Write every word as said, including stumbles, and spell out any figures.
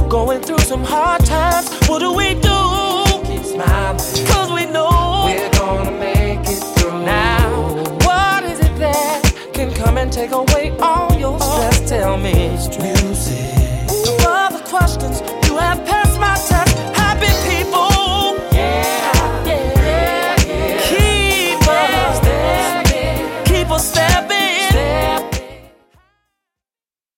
going through some hard times. What do we do? Keep smiling, cause we know we're gonna make it through. Now, what is it that can come and take away all your stress? Tell me. Music.